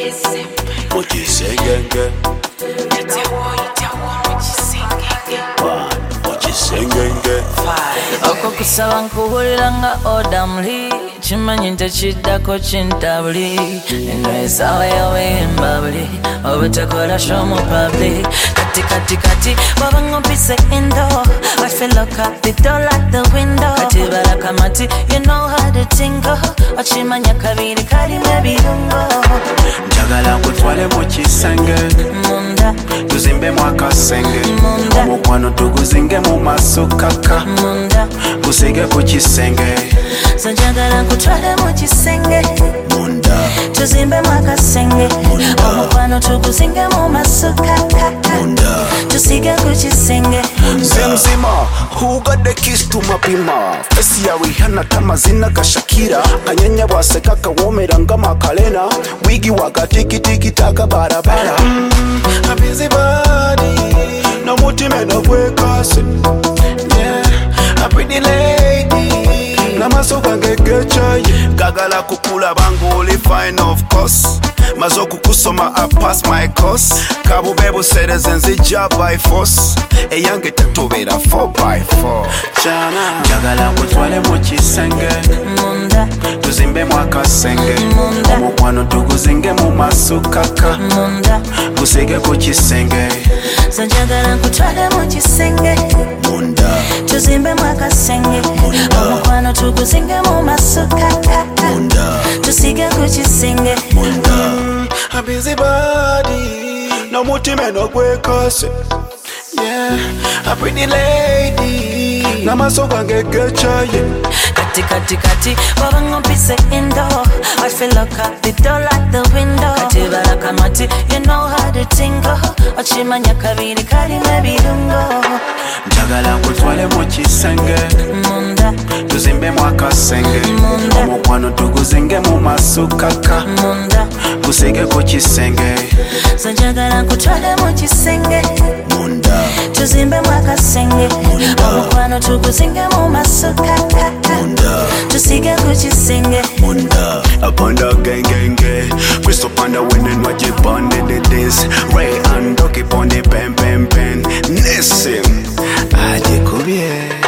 Mukisengenge Mukisengenge okukusaba nkuhulira nga odamuli kimanyi ntekiddako kintabuli eno esaawa yawemba buli obutakola shomu public kati bwaba ngompise endo I feel look up the door like the window kati barakamati you know how to tingle ochimanya kabiri kalimu ebirungo njagala nkutwale mu kisenge munda tuzimbemu akasenge munda omukwano tuguzinge mu maaso kaka munda gusige ku kisenge so njagala nkutwale mu kisenge munda tuzimbemu akasenge omukwano tuguzinge mu maaso kaka munda tusige ku kisenge Zimzima, who got the keys to my bima? Fesi ya Rihanna tamazina ka Shakira Kanyenya bwaseka kawomera nga Makalena Wigi waga tiki tiki taka barabara A busy body No mutime no bwekase Yeah, a pretty lady Namaso gange gechaye Gagala kukula bangu uli fine of course Mazo kukusoma I pass my course Kabubebu sereze nzija by force Eyange tatubera 4x4 Chana Njagala nkutwale mu kisenge munda Tuzimbemu akasenge munda omukwano tuguzinge mu maaso kaka munda gusige ku kisenge so njagala nkutwale mu kisenge munda tuzimbemu akasenge omukwano tuguzinge mu maaso kaka munda tusige ku kisenge munda A busy body No mutime no gwekase Yeah, a pretty lady Namaso gange gechaye kati bwaba ngompise endo I feel look up the door like the window kati barakamati you know how to tingle ochimanya kabiri kalimu ebirungo njagala nkutwale mu kisenge munda tuzimbemu akasenge munda omukwano tuguzinge mu maaso kaka munda gusige ku kisenge so njagala nkutwale mu kisenge munda tuzimbemu akasenge omukwano tuguzinge mu maaso kaka munda tusige ku kisenge munda apanda gengenge Crystal panda winning what you bonded it is Ray and Doki pon the pen Listen Aje kubye